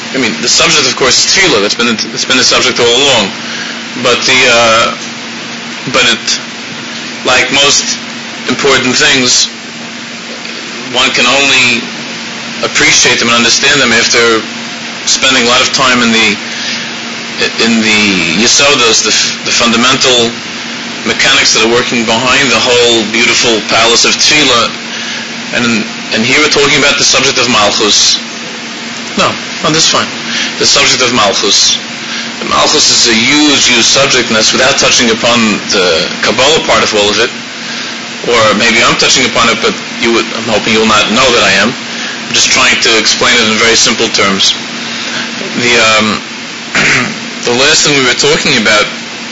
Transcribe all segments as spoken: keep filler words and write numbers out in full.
I mean, the subject, of course, is tefillah. That's been that's been the subject all along. But the uh, but it, like most important things, one can only appreciate them and understand them after spending a lot of time in the in the yisodos, the, the fundamental mechanics that are working behind the whole beautiful palace of tefillah. And and here we're talking about the subject of malchus. No, no, this is fine. The subject of malchus. The malchus is a huge, huge subject, and that's without touching upon the Kabbalah part of all of it. Or maybe I'm touching upon it, but you would, I'm hoping you will not know that I am. I'm just trying to explain it in very simple terms. The um, the last thing we were talking about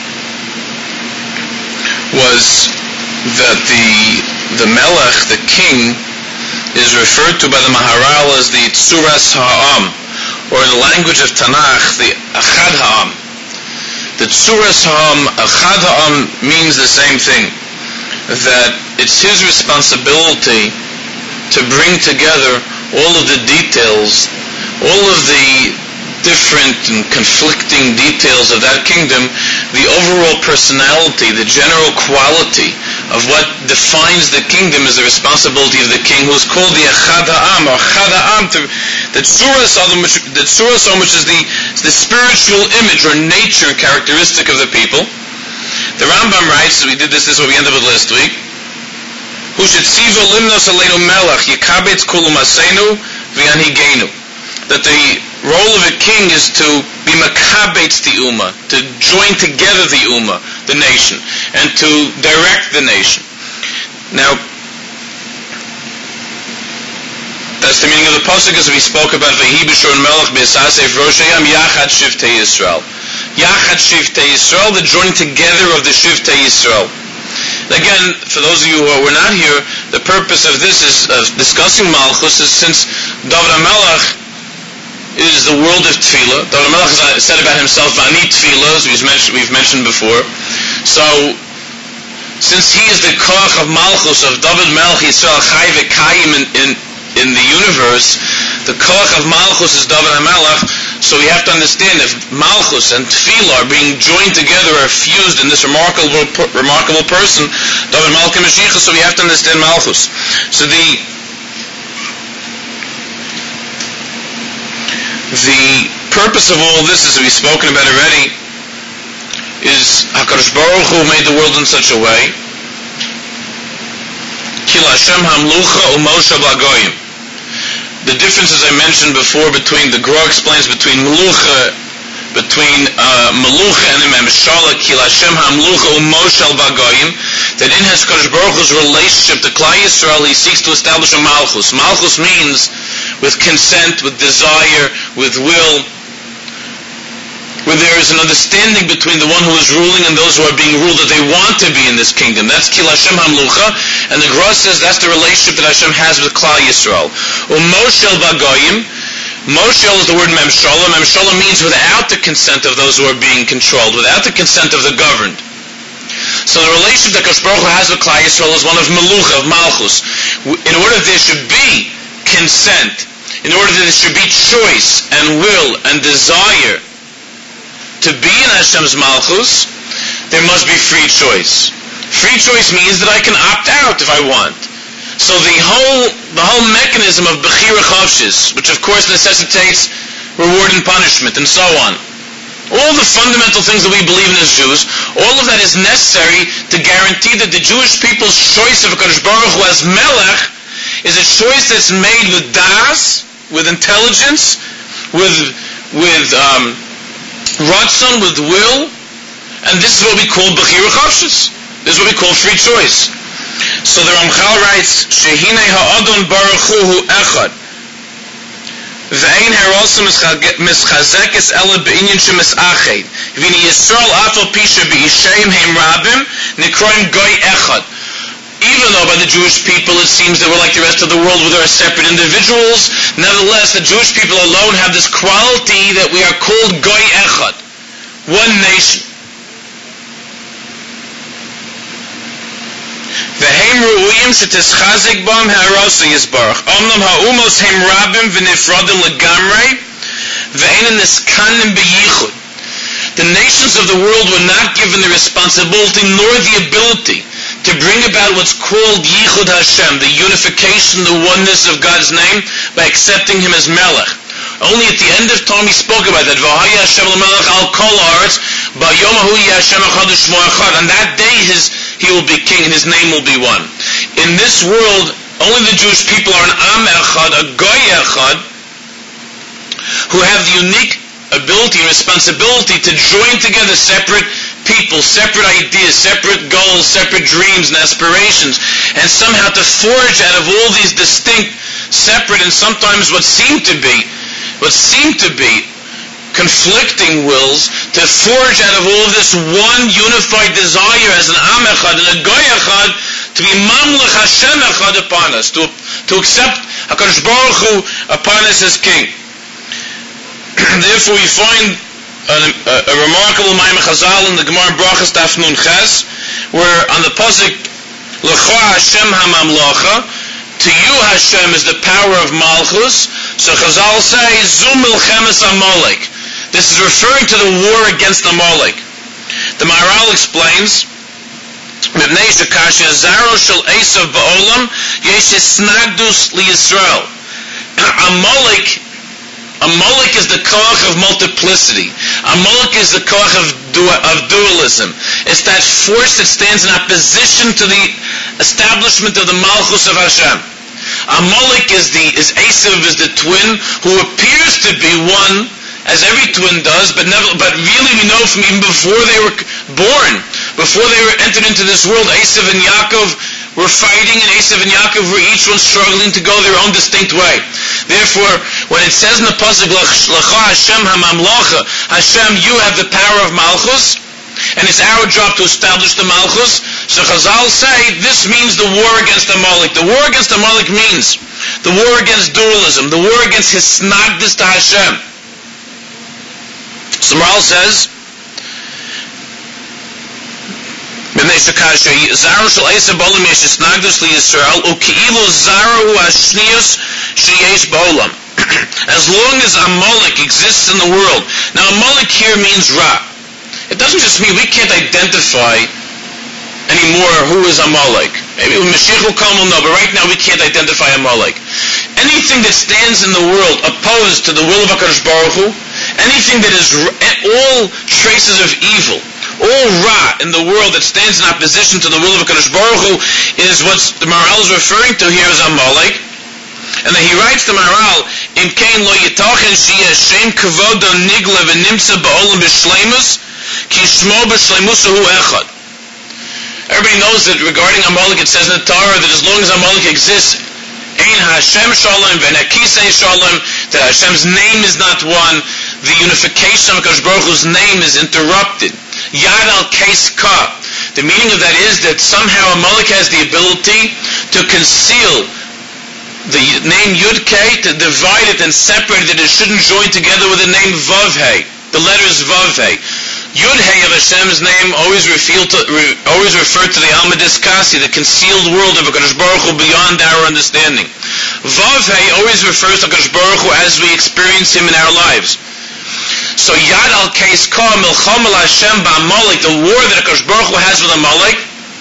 was that the the Melech, the king, is referred to by the Maharal as the Tzuras Ha'am, or in the language of Tanakh, the Achad Ha'am. The Tzuras Ha'am, Achad Ha'am means the same thing, that it's his responsibility to bring together all of the details, all of the different and conflicting details of that kingdom, the overall personality, the general quality of what defines the kingdom is the responsibility of the king, who is called the Achad Ha'am, or Achad Ha'am, the Tzuras Ha'am, which, the Tzuras Ha'am, which is the, the spiritual image or nature characteristic of the people. The Rambam writes, we did this, this is what we ended with last week, Hu shetziva limnos aleinu melech, yikabetz kulu masenu v'yanhigenu. That the role of a king is to be makabetz the ummah, to join together the ummah, the nation, and to direct the nation. Now, that's the meaning of the pasuk as we spoke about V'hi b'shor melech b'esasef roshayam yachad shivtei Yisrael. Yachad shivtei Yisrael, the joining together of the shivtei Yisrael. Again, for those of you who were not here, the purpose of this is of discussing Malchus is since David HaMelech is the world of tefillah. David HaMelech has said about himself, "Vani tefillah," as we've mentioned, we've mentioned before. So, since he is the koach of Malchus, of David Melech Yisrael Chai V'Kayim in, in in the universe, the koach of Malchus is David HaMelech. So we have to understand if Malchus and tefillah are being joined together, are fused in this remarkable remarkable person, David Melech Mashiach. So we have to understand Malchus. So the The purpose of all this, as we've spoken about already, is HaKadosh Baruch Hu made the world in such a way. Ki L'Hashem hamlucha u'moshe b'agoyim. The difference, as I mentioned before, between the Gra explains between melucha, between uh, melucha and the memshala, Ki L'Hashem hamlucha u'moshe b'agoyim, that in his HaKadosh Baruch Hu's relationship to Klal Yisrael, he seeks to establish a malchus. Malchus means with consent, with desire, with will, where there is an understanding between the one who is ruling and those who are being ruled that they want to be in this kingdom. That's Ki L'Hashem Hamlucha, and the Gra says that's the relationship that Hashem has with Klal Yisrael. U'moshel b'agoyim, moshel is the word memshala. Memshala means without the consent of those who are being controlled, without the consent of the governed. So the relationship that Kadosh Baruch Hu has with Klal Yisrael is one of melucha, of malchus. In order that there should be consent, in order that there should be choice and will and desire to be in Hashem's malchus, there must be free choice. Free choice means that I can opt out if I want. So the whole the whole mechanism of bechira chavshis, which of course necessitates reward and punishment and so on, all the fundamental things that we believe in as Jews, all of that is necessary to guarantee that the Jewish people's choice of HaKadosh Baruch Hu as Melech is a choice that's made with das, with intelligence, with with um, ratzon, with will, and this is what we call bechira chavshis. This is what we call free choice. So the Ramchal writes, "Shehinei ha'adon baruch hu echad, ve'ein harosim mischazekes ela be'inyan shemisached, v'ini Yisrael afal pisha be'isheim heim rabim nikroim goy echad." Even though by the Jewish people it seems that we're like the rest of the world where there are separate individuals, nevertheless the Jewish people alone have this quality that we are called Goy Echad, one nation. V'heim ru'uyim shetischazik bam ha'arosa yisbarach. Omnam ha'umos heim rabim v'nifradim legamrei ve'ein niskanim beyichud. The nations of the world were not given the responsibility nor the ability to bring about what's called Yichud Hashem, the unification, the oneness of God's name, by accepting Him as Melech. Only at the end of time He spoke about that. V'haya Hashem l'melech al kol haaretz, b'yom hahu yeh Hashem echad u'shmo echad. On that day His, He will be king and His name will be one. In this world, only the Jewish people are an Am Echad, a Goy Echad, who have the unique ability and responsibility to join together separate people, separate ideas, separate goals, separate dreams and aspirations, and somehow to forge out of all these distinct, separate, and sometimes what seem to be, what seem to be conflicting wills, to forge out of all this one unified desire as an Am Echad and a Goy Echad, to be Mamlech Hashem Echad upon us, to, to accept HaKadosh Baruch Hu upon us as King. Therefore, we find a, a, a remarkable Maimon Chazal in the Gemara Brachas Daf Nun Ches, where on the pasuk L'cha Hashem HaMamlacha, to you Hashem is the power of Malchus. So Chazal say Zu Milchemes Amalek. This is referring to the war against Amalek. The Maharal explains, Mipnei Shekashia Zaro Shel Esav Ba'olam Yesh Snagdus LiYisrael. Amalek Amalek is the koach of multiplicity. Amalek is the koach of, du- of dualism. It's that force that stands in opposition to the establishment of the Malchus of Hashem. Amalek is the is Esav is the twin who appears to be one, as every twin does, but never. But really, we know from even before they were born, before they were entered into this world, Esav and Yaakov were fighting, and Esav and Yaakov were each one struggling to go their own distinct way. Therefore, when it says in the pasuk, L'cha Hashem HaMamlacha, Hashem, you have the power of Malchus, and it's our job to establish the Malchus. So Chazal say, this means the war against Amalek. The war against Amalek means the war against dualism, the war against his snagdus to Hashem. So Maharal says, Zaro shel Esav ba'olam yesh snagdus liYisrael u'ki'ilu zaro hu hashnius sheyesh ba'olam. As long as Amalek exists in the world. Now Amalek here means Ra. It doesn't just mean we can't identify anymore who is Amalek. Maybe when Mashiach will come we'll know, but right now we can't identify Amalek. Anything that stands in the world opposed to the will of HaKadosh Baruch Hu, anything that is all traces of evil, all Ra in the world that stands in opposition to the will of HaKadosh Baruch Hu, is what the Maharal is referring to here as Amalek. And then he writes to Maharal, Im kein lo yitachen sheyeh Hashem kavodo nigla v'nimtza ba'olam b'shleimus ki shmo b'shleimusa hu echad. Everybody knows that regarding Amalek, it says in the Torah that as long as Amalek exists, Ein Hashem Shalom v'nakisei Shalom, that Hashem's name is not one, the unification of HaKadosh Baruch Hu's name is interrupted. Yad al Keis Ka. The meaning of that is that somehow Amalek has the ability to conceal the name Yud Kei, to divide it and separate it. It shouldn't join together with the name Vav Hei, the letters Vav Hei. Yud Hei of Hashem's name always, to, re, always referred to the Alma Diskasi, the concealed world of HaKadosh Baruch Hu beyond our understanding. Vav Hei always refers to HaKadosh Baruch Hu as we experience Him in our lives. So Yad al Keis Ka Milcham al Hashem ba'Amalek, the war that HaKadosh Baruch Hu has with Amalek,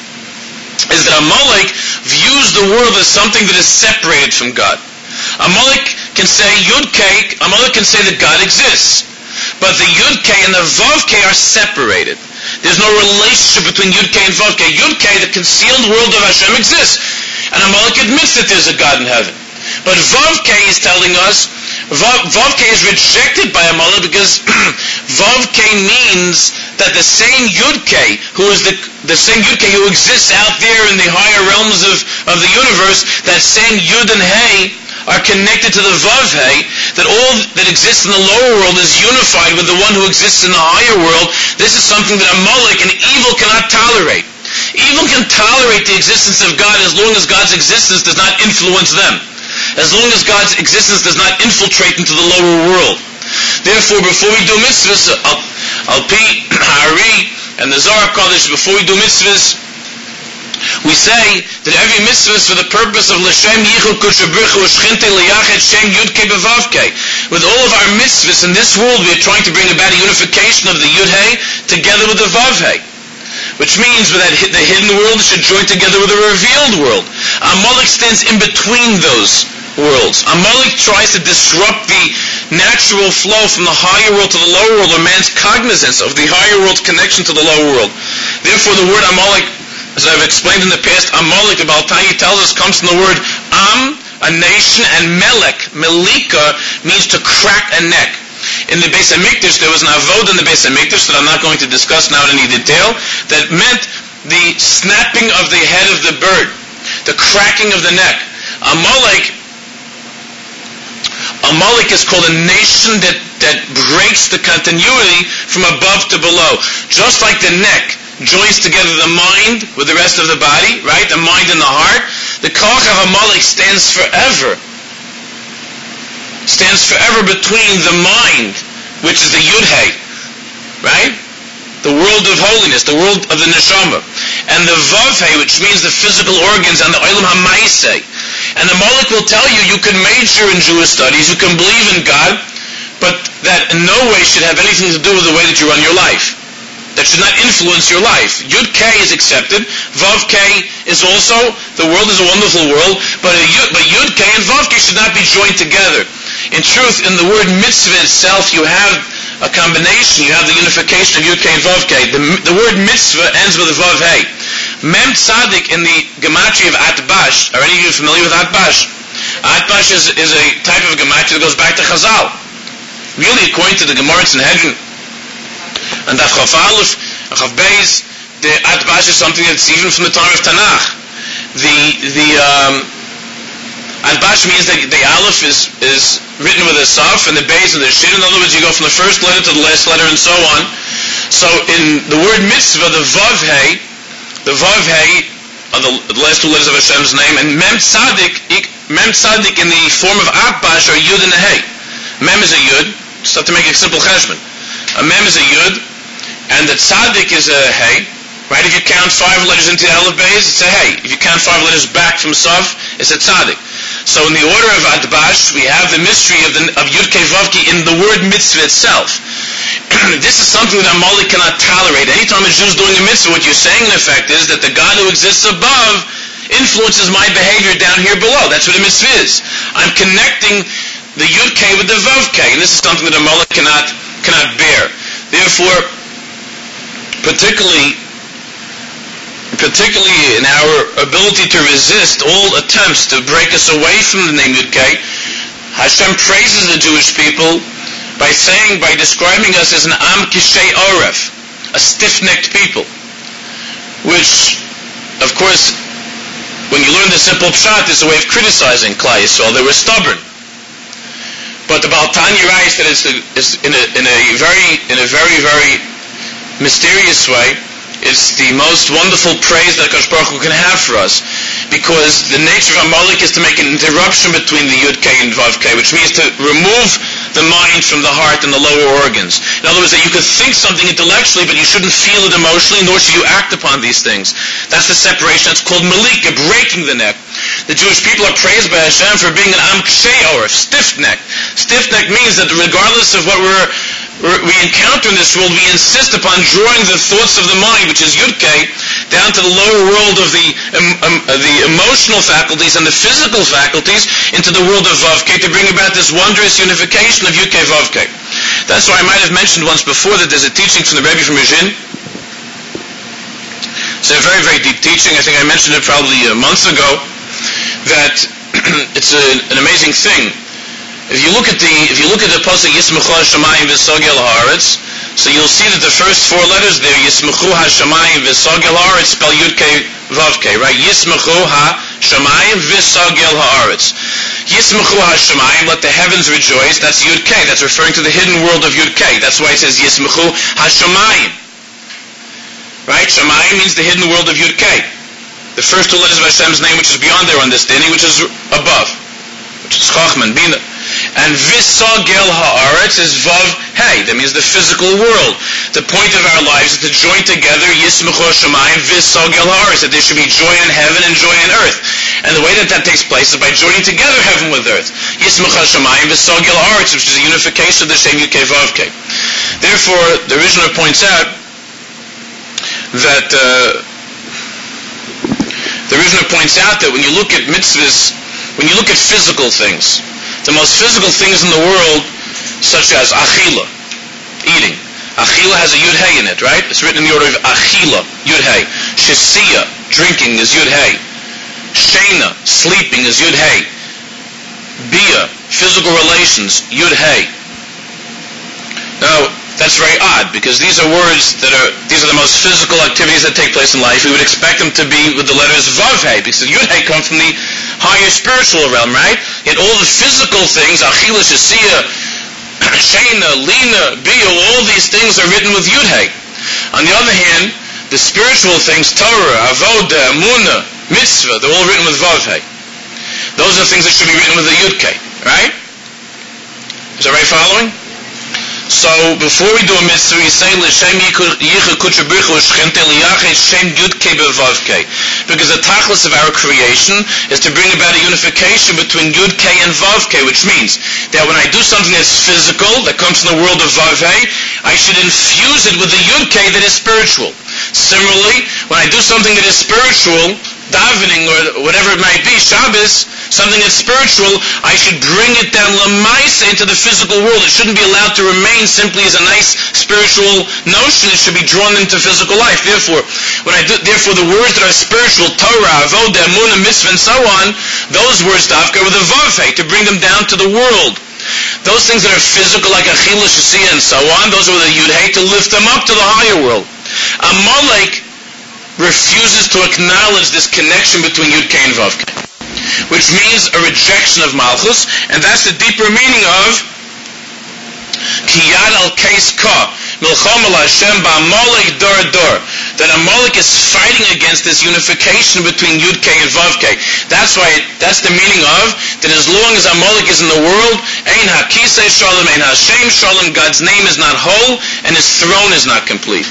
is that Amalek views the world as something that is separated from God. Amalek can say Yud Kei, Amalek can say that God exists. But the Yud Kei and the Vav Kei are separated. There's no relationship between Yud Kei and Vav Kei. Yud Kei, the concealed world of Hashem, exists. And Amalek admits that there's a God in heaven. But Vav Kei is telling us, Vav, Vav Kei is rejected by Amalek because Vav Kei means that the same Yud Kei, who is the, the same Yud Kei who exists out there in the higher realms of, of the universe, that same Yud and Hei are connected to the Vav Hei, that all that exists in the lower world is unified with the one who exists in the higher world. This is something that Amalek and evil cannot tolerate. Evil can tolerate the existence of God as long as God's existence does not influence them. As long as God's existence does not infiltrate into the lower world. Therefore, before we do mitzvahs, Al Pi, Hari, and the Zohar Kodesh, before we do mitzvahs, we say that every mitzvah is for the purpose of L'Shem Yichud Kudsha B'Ruchu U'Shchinte L'Yachet Shem Yud Kei B'Vav Kei. with all of our mitzvahs in this world, we are trying to bring about a unification of the Yud-Hey together with the Vav-Hey. Which means that the hidden world should join together with the revealed world. Amalek stands in between those worlds. Amalek tries to disrupt the natural flow from the higher world to the lower world, or man's cognizance of the higher world's connection to the lower world. Therefore, the word Amalek, as I've explained in the past, Amalek, the Baal Tanya tells us, comes from the word Am, a nation, and Melek, Melika, means to crack a neck. In the Beis HaMikdash, there was an avod in the Beis HaMikdash that I'm not going to discuss now in any detail, that meant the snapping of the head of the bird, the cracking of the neck. Amalek, Amalek is called a nation that, that breaks the continuity from above to below. Just like the neck joins together the mind with the rest of the body, right? The mind and the heart. The Koach of Amalek stands forever. Stands forever between the mind, which is the Yud-Hey, right? The world of holiness, the world of the Neshama, and the Vav-Hey, which means the physical organs, and the Olam HaMaaseh. And the Amalek will tell you, you can major in Jewish studies, you can believe in God, but that in no way should have anything to do with the way that you run your life. That should not influence your life. Yud-K is accepted. Vav-K is also, the world is a wonderful world, but, a, but Yud-K and Vav-K should not be joined together. In truth, in the word mitzvah itself, you have a combination, you have the unification of Yud-K and Vav-K. The, the word mitzvah ends with a Vav-Hey. Mem Tzadik in the gematria of Atbash, are any of you familiar with Atbash? Atbash is, is a type of gematria that goes back to Chazal. Really, according to the Gemara in Sanhedrin, and Daf Chaf Aleph, Chaf Beis, the Atbash is something that's even from the time of Tanakh. The, the, um, Atbash means that the Aleph is, is written with a Saf, and the Beis and the Shin. In other words, you go from the first letter to the last letter and so on. So in the word mitzvah, the Vav-Hey, the Vav-Hey are the, the last two letters of Hashem's name, and Mem Tzadik, Mem Tzadik in the form of Atbash are Yud and a Hey. Mem is a Yud, just have to make a simple cheshbon. A Mem is a Yud, and the Tzadik is a Hey. Right? If you count five letters into the Aleph Beis, it's a Hey. If you count five letters back from Saf, it's a Tzadik. So in the order of Atbash, we have the mystery of, the, of Yud-K Vav-K in the word mitzvah itself. This is something that Amalek cannot tolerate. Anytime a Jew is doing a mitzvah, what you're saying in effect is that the God who exists above influences my behavior down here below. That's what a mitzvah is. I'm connecting the Yud-K with the Vav-K, and this is something that Amalek cannot, cannot bear. Therefore, particularly particularly in our ability to resist all attempts to break us away from the name Yud-K, Hashem praises the Jewish people by saying, by describing us as an Am Kishei Oref, a stiff-necked people, which, of course, when you learn the simple pshat, is a way of criticizing Klal Yisrael. They were stubborn. But the Baal Tanya writes that it's, a, it's in, a, in a very, in a very, very mysterious way. It's the most wonderful praise that HaKadosh Baruch Hu can have for us, because the nature of Amalek is to make an interruption between the Yud-K and Vav-K, which means to remove the mind from the heart and the lower organs. In other words, that you could think something intellectually, but you shouldn't feel it emotionally, nor should you act upon these things. That's the separation. That's called Malika, breaking the neck. The Jewish people are praised by Hashem for being an Am Kshei Oref, stiff-necked. Stiff-necked means that regardless of what we're we encounter in this world, we insist upon drawing the thoughts of the mind, which is Yud-K, down to the lower world of the um, um, the emotional faculties and the physical faculties into the world of Vav-K to bring about this wondrous unification of Yud-K Vav-K. That's why I might have mentioned once before that there's a teaching from the Rebbe from Rizhin. It's a very, very deep teaching. I think I mentioned it probably a month ago, that it's a, an amazing thing. If you look at the if you look at the pasuk Yismachu Hashamayim V'Sogel Haaretz, so you'll see that the first four letters there, Yismachu Hashamayim V'Sogel Haaretz, spell Yud-K Vav-K, right? Yismachu Hashamayim V'Sogel Haaretz. Yismachu Hashamayim, let the heavens rejoice. That's Yud-K. That's referring to the hidden world of Yud-K. That's why it says Yismachu Hashamayim. Right? Shamayim means the hidden world of Yud-K. The first two letters of Hashem's name, which is beyond their understanding, which is above, which is Chachman, Bina. And Visagel Haaretz is Vav Hey. That means the physical world. The point of our lives is to join together Yismecho Shamayim Visagel Haaretz, that there should be joy in heaven and joy in earth. And the way that that takes place is by joining together heaven with earth. Yismecho Shamayim Visagel Haaretz, which is a unification of the Shem Yud Kei Vav Kei. Therefore, the Rishon points out that uh, the Rishon points out that when you look at mitzvahs, when you look at physical things, the most physical things in the world, such as achila, eating. Achila has a yud hey in it, right? It's written in the order of achila, yud hey. Shesiya, drinking, is yud hey. Shena, sleeping, is yud hey. Bia, physical relations, yud hey. Now, that's very odd, because these are words that are, these are the most physical activities that take place in life. We would expect them to be with the letters Vav Hey, because Yud Hey comes from the higher spiritual realm, right? Yet all the physical things, Achila, Shesiya, Shena, Lina, Bia, all these things are written with Yud Hey. On the other hand, the spiritual things, Torah, Avoda, Emunah, Mitzvah, they're all written with Vav Hey. Those are the things that should be written with the Yud Kei, right? Is everybody following? So before we do a mitzvah, we say l'shem yichud kudsha b'ruchu shchinte liyachet shem yud kei bevav kei, because the tachlis of our creation is to bring about a unification between yud kei and vav kei, which means that when I do something that's physical, that comes from the world of vav hey, I should infuse it with the yud kei that is spiritual. Similarly, when I do something that is spiritual, davening or whatever it might be, Shabbos, something that's spiritual, I should bring it down lamaisa into the physical world. It shouldn't be allowed to remain simply as a nice spiritual notion. It should be drawn into physical life. Therefore, when I do, therefore the words that are spiritual, Torah, Avodah, Emunah, Mitzvah, and so on, those words dafka with a vav hey, to bring them down to the world. Those things that are physical, like Achila, Shesiya, and so on, those are with a yud hey, to lift them up to the higher world. Amalek refuses to acknowledge this connection between Yud Kei and Vav Kei, which means a rejection of Malchus, and that's the deeper meaning of Kiyad al Keis Ka, Milchom al Hashem ba'Amalek dor dor, that Amalek is fighting against this unification between Yud Kei and Vav Kei. That's why, it, that's the meaning of, that as long as Amalek is in the world, Ein HaKisei Shalom, Ein Hashem Shalom, God's name is not whole, and His throne is not complete.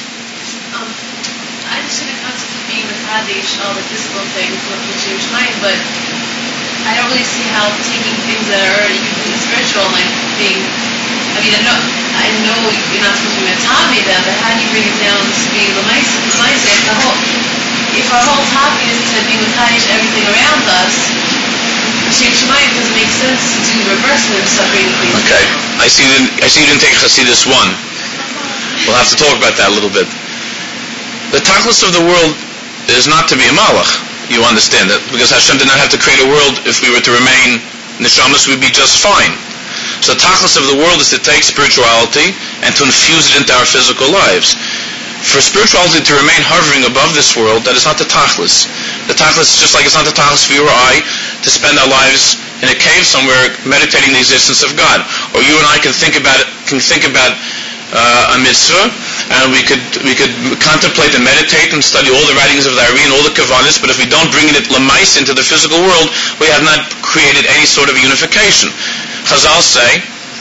I understand the concept of being with Hadish, all the physical things, what can change mind, but I don't really see how taking things that are already completely spiritual, like being, I mean, I know, I know you're not supposed to be Matami them, but how do you bring it down to being Lamaisa? If the whole, if our whole topic is to be with Hadish, everything around us, Shem Shemayim doesn't make sense to do the reverse of separating things. Okay, I see you didn't, I see you didn't take Chassidus one. We'll have to talk about that a little bit. The tachlis of the world is not to be a malach. You understand that? Because Hashem did not have to create a world. If we were to remain neshamas, we'd be just fine. So the tachlis of the world is to take spirituality and to infuse it into our physical lives. For spirituality to remain hovering above this world, that is not the tachlis. The tachlis is just like it's not the tachlis for you or I to spend our lives in a cave somewhere meditating the existence of God. Or you and I can think about it, can think about Uh, a mitzvah, and we could we could contemplate and meditate and study all the writings of the Ari and all the Kavanis, but if we don't bring it lamais into the physical world, we have not created any sort of unification. Chazal say,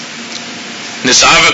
that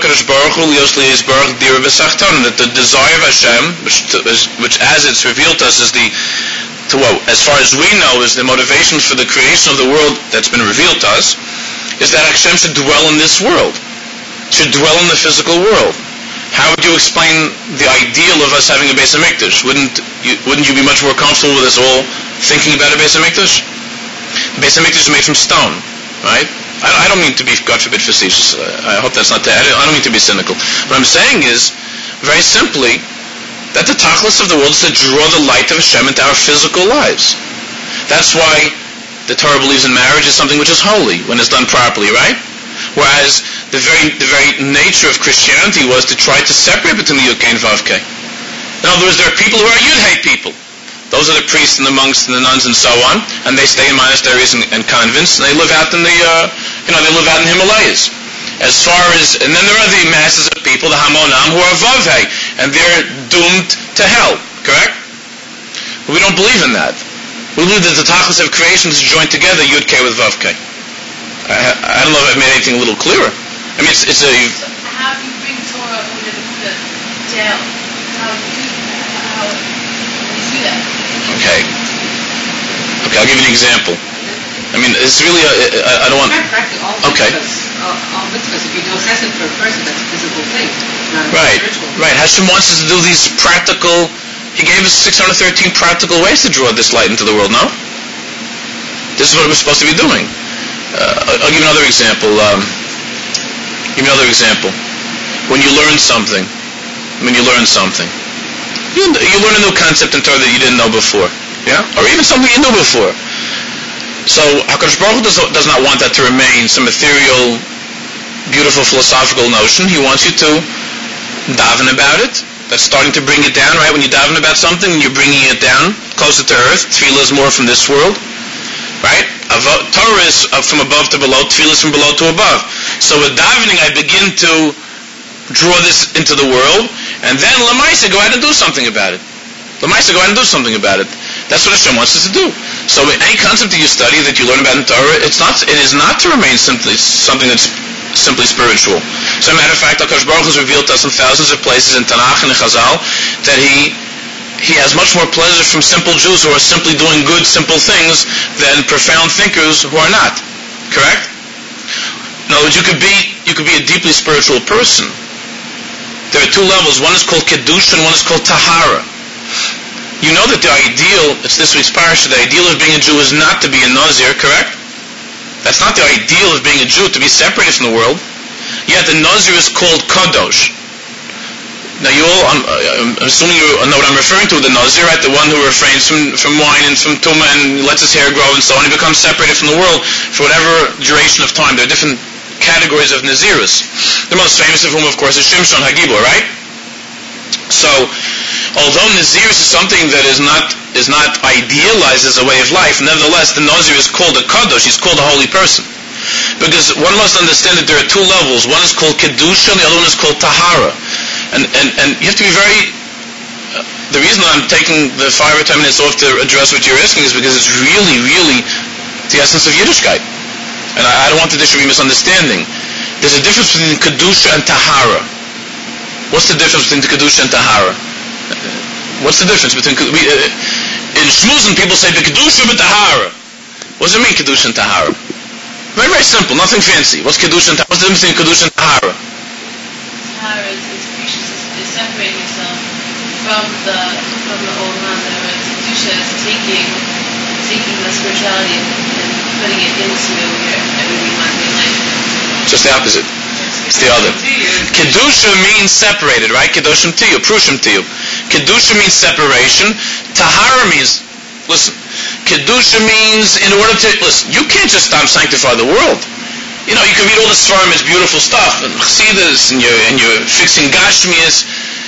the desire of Hashem, which, which as it's revealed to us is the, to what, as far as we know, is the motivation for the creation of the world that's been revealed to us, is that Hashem should dwell in this world. Should dwell in the physical world. How would you explain the ideal of us having a Beis HaMikdash? Wouldn't you, wouldn't you be much more comfortable with us all thinking about a Beis HaMikdash? The Beis HaMikdash is made from stone, right? I, I don't mean to be, God forbid, facetious. I hope that's not that. I don't mean to be cynical. What I'm saying is, very simply, that the tachlis of the world is to draw the light of Hashem into our physical lives. That's why the Torah believes in marriage is something which is holy when it's done properly, right? Whereas the very the very nature of Christianity was to try to separate between the Yud Kei and Vav Kei. In other words, there are people who are Yud Hey people. Those are the priests and the monks and the nuns and so on, and they stay in monasteries and, and convents, and they live out in the uh, you know they live out in the Himalayas. As far as and then there are the masses of people, the Hamonam, who are Vav Hey, and they're doomed to hell. Correct? But we don't believe in that. We believe that the tachlis of creation is joined together, Yud Kei with Vav Kei. I, I don't know if I made anything a little clearer. I mean, it's, it's a... So how do you bring Torah with the, the down? How do you do that? How do you do that? Okay. Okay, I'll give you an example. I mean, it's really, a, I, I don't want... It's very practical. All Okay. mitzvahs, all, all mitzvahs, if you do chesed for a person, that's a physical thing, not a Right, spiritual. right. Hashem wants us to do these practical... He gave us six hundred thirteen practical ways to draw this light into the world, no? This is what we're supposed to be doing. Uh, I'll give you another example. Um, give you another example. When you learn something, when you learn something, you, you learn a new concept in Torah that you didn't know before, yeah? Or even something you knew before. So HaKadosh Baruch Hu does, does not want that to remain some ethereal, beautiful philosophical notion. He wants you to daven about it. That's starting to bring it down, right? When you daven about something, you're bringing it down closer to earth. Tefillah is more from this world, right? Avo- Torah is uh, from above to below. Tefillah is from below to above. So with davening, I begin to draw this into the world, and then Lamaisa, go ahead and do something about it. Lamaisa, go ahead and do something about it. That's what Hashem wants us to do. So any concept that you study, that you learn about in Torah, it's not, it is not to remain simply something that's simply spiritual. So, as a matter of fact, HaKadosh Baruch Hu has revealed to us in thousands of places in Tanakh and in Chazal that he he has much more pleasure from simple Jews who are simply doing good, simple things than profound thinkers who are not. Correct? In other words, you could be you could be a deeply spiritual person. There are two levels. One is called Kedusha and one is called Tahara. You know that the ideal, it's this week's parasha, the ideal of being a Jew is not to be a Nazir, correct? That's not the ideal of being a Jew, to be separated from the world. Yet the Nazir is called Kadosh. Now you all, I'm, I'm assuming you know what I'm referring to, the Nazir, right? The one who refrains from, from wine and from tumah and lets his hair grow and so on. He becomes separated from the world for whatever duration of time. There are different categories of Nazirus. The most famous of whom, of course, is Shimshon HaGibor, right? So, although Nazirus is something that is not is not idealized as a way of life, nevertheless, the Nazir is called a Kadosh, he's called a holy person. Because one must understand that there are two levels. One is called Kedusha and the other one is called Tahara. And, and, and you have to be very... Uh, the reason I'm taking the five or ten minutes off to address what you're asking is because it's really, really the essence of Yiddishkeit. And I, I don't want there to be misunderstanding. There's a difference between Kedusha and Tahara. What's the difference between Kedusha and Tahara? What's the difference between... We, uh, in Shmuzin, people say, Kedusha and Tahara. What does it mean, Kedusha and Tahara? Very, very simple, nothing fancy. What's Kedusha and Tahara? What's the difference between Kedusha and Tahara? Tahara is, is, is, is separating yourself from the from the old man. Kedusha is taking taking the spirituality and putting it into your everyday Monday life. Just the opposite. It's the other. Kedusha means separated, right? Kedoshim tiyu, prushim tiyu. Kedusha means separation. Tahara means, listen, Kedusha means in order to, listen, you can't just stop sanctify the world. You know, you can read all the Svarim, it's beautiful stuff, and Chassidus, and you're, and you're fixing Gashmias.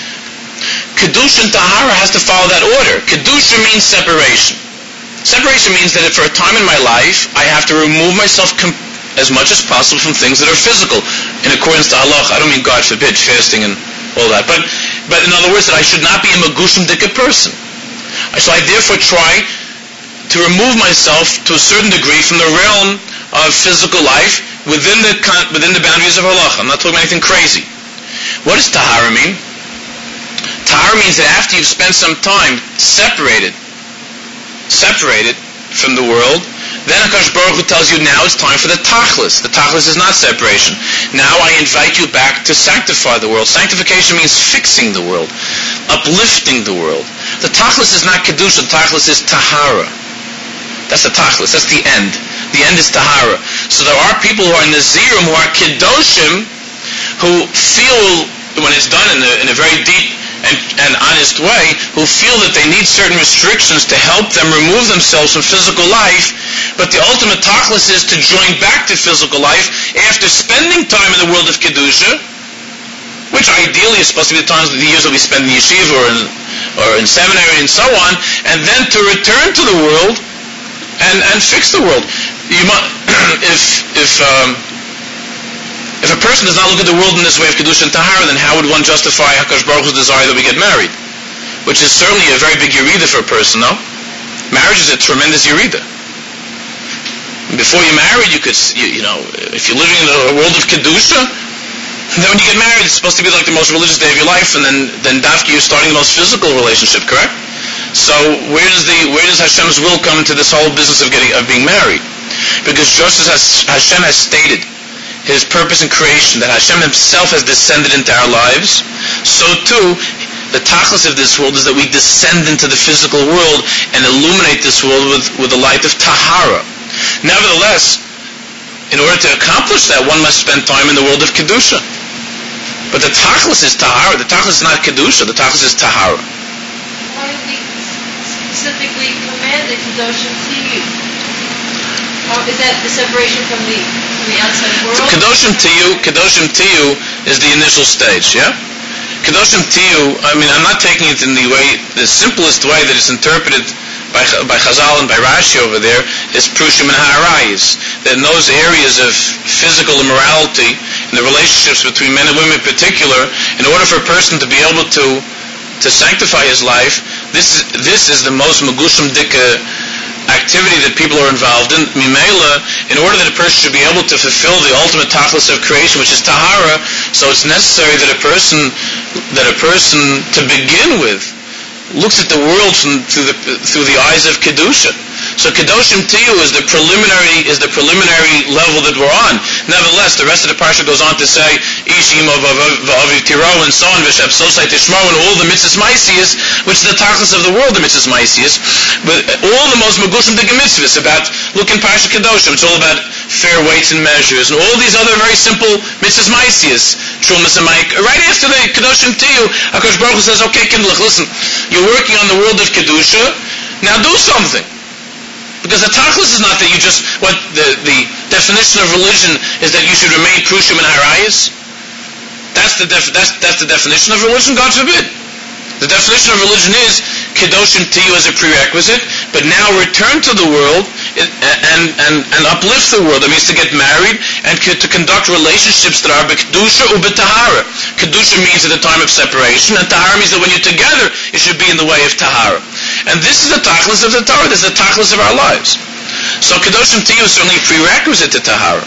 Kedusha and Tahara has to follow that order. Kedusha means separation. Separation means that if for a time in my life, I have to remove myself completely as much as possible from things that are physical, in accordance to halacha. I don't mean, God forbid, fasting and all that, but but in other words, that I should not be a magushim dika person. So I therefore try to remove myself to a certain degree from the realm of physical life within the within the boundaries of halacha. I'm not talking about anything crazy. What does tahara mean? Tahara means that after you've spent some time separated, separated from the world, then HaKadosh Baruch Hu tells you now it's time for the tachlis. The tachlis is not separation. Now I invite you back to sanctify the world. Sanctification means fixing the world, uplifting the world. The tachlis is not kedusha. The tachlis is tahara. That's the tachlis. That's the end. The end is tahara. So there are people who are nazirim, who are kedoshim, who feel when it's done in a, in a very deep And, and honest way, who feel that they need certain restrictions to help them remove themselves from physical life, but the ultimate tachlis is to join back to physical life after spending time in the world of Kedusha, which ideally is supposed to be the times, the years that we spend in yeshiva or in, or in seminary and so on, and then to return to the world and, and fix the world. You might, if, if, um, If a person does not look at the world in this way of Kedusha and Tahara, then how would one justify HaKadosh Baruch Hu's desire that we get married? Which is certainly a very big yerida for a person, no? Marriage is a tremendous yerida. Before you're married, you could, you, you know, if you're living in a world of Kedusha, then when you get married, it's supposed to be like the most religious day of your life, and then, then Dafki, you're starting the most physical relationship, correct? So where does the, where does Hashem's will come into this whole business of getting, of being married? Because just as Hashem has stated His purpose in creation, that Hashem Himself has descended into our lives, so too, the tachlis of this world is that we descend into the physical world and illuminate this world with, with the light of Tahara. Nevertheless, in order to accomplish that, one must spend time in the world of Kedusha. But the tachlis is Tahara. The tachlis is not Kedusha. The tachlis is Tahara. Why did we specifically command the Kedoshim to you? Or is that the separation from the from the outside world? So Kedoshim to you, Kedoshim to you is the initial stage, yeah? Kedoshim to you, I mean, I'm not taking it in the way, the simplest way that it's interpreted by by Chazal and by Rashi over there is Prushim and Ha'arayis. That in those areas of physical immorality, in the relationships between men and women in particular, in order for a person to be able to to sanctify his life, this is this is the most Megushim Dika activity that people are involved in. Mimela, in order that a person should be able to fulfill the ultimate tachlis of creation, which is Tahara, so it's necessary that a person that a person to begin with looks at the world from, through the through the eyes of Kedusha. So Kedoshim Tiyu is the preliminary is the preliminary level that we're on. Nevertheless, the rest of the parsha goes on to say Ish Imo V'Aviv Tiro and so on V'Shep Sosai Tishmo and all the mitzvahs maisius, which is the tachlis of the world, the mitzvahs maisius, but all the most megushim dig mitzvahs about look in parsha Kedoshim. It's all about fair weights and measures and all these other very simple mitzvahs maisius. Trumas and Mike. Right after the Kedoshim Tiyu, HaKadosh Baruch Hu says, okay, Kindlech, listen, you're working on the world of Kedusha. Now do something. Because the tachlis is not that you just, what the, the definition of religion is that you should remain prushim and harayas. That's the def, that's that's the definition of religion. God forbid. The definition of religion is kedoshim tiyu as a prerequisite, but now return to the world and and and uplift the world. That means to get married and to conduct relationships that are b'kedusha or b'tahara. Kedusha means at the time of separation, and tahara means that when you're together, it should be in the way of tahara. And this is the tachlis of the Torah. This is the tachlis of our lives. So kedoshim tiyu is certainly a prerequisite to tahara.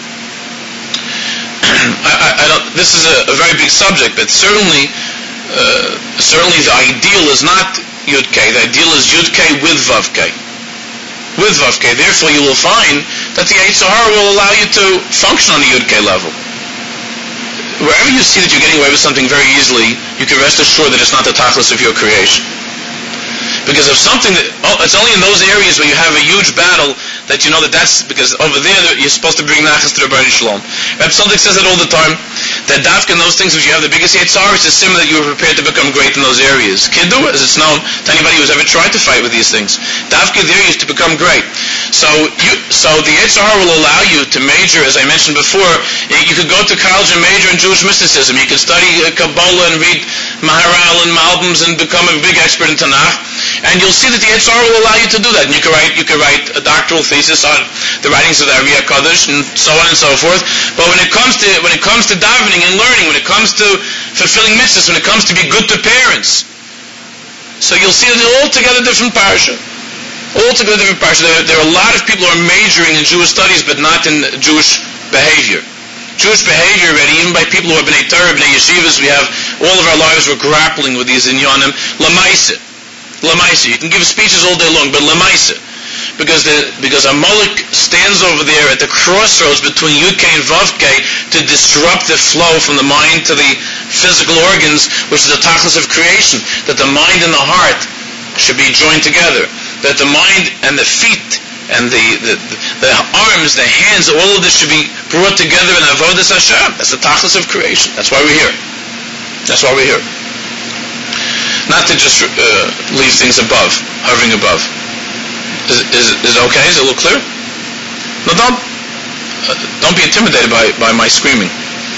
I, I, I don't. This is a, a very big subject, but certainly. Uh, certainly the ideal is not Yud K. The ideal is Yud K with Vav K. With Vav K. Therefore you will find that the Yetzer Hara will allow you to function on the Yud K level. Wherever you see that you're getting away with something very easily, you can rest assured that it's not the tachlis of your creation. Because of something that, oh, it's only in those areas where you have a huge battle that you know that that's, because over there you're supposed to bring nachas to the Rebbeinu Shalom. Reb Tzadok says it all the time, that dafka in those things which you have the biggest Yetzer Hara, it's similar that you were prepared to become great in those areas. Kiddu, as it's known to anybody who's ever tried to fight with these things. Dafka there is to become great. So you, so the Yetzer Hara will allow you to major, as I mentioned before, you could go to college and major in Jewish mysticism. You could study uh, Kabbalah and read Maharal and Malbums and become a big expert in Tanakh. And you'll see that the Yetzer Hara will allow you to do that. And you can write, you can write a doctoral thesis on the writings of the Ari HaKadosh and so on and so forth. But when it comes to when it comes to davening and learning, when it comes to fulfilling mitzvahs, when it comes to be good to parents, so you'll see that they're altogether different parsha. Altogether different parsha. There, there are a lot of people who are majoring in Jewish studies, but not in Jewish behavior. Jewish behavior already, even by people who are b'nei Torah, b'nei yeshivas, we have all of our lives we're grappling with these inyanim. Lamaisa. Lamaisa. You can give speeches all day long, but Lamaisa. Because the, because Amalek stands over there at the crossroads between Yud K and Vav K to disrupt the flow from the mind to the physical organs, which is the tachlis of creation. That the mind and the heart should be joined together. That the mind and the feet and the, the, the arms, the hands, all of this should be brought together in Avodas Hashem. That's the tachlis of creation. That's why we're here. That's why we're here. Not to just uh, leave things above, hovering above. Is, is, is it okay? Is it a little clear? No, don't uh, don't be intimidated by, by my screaming.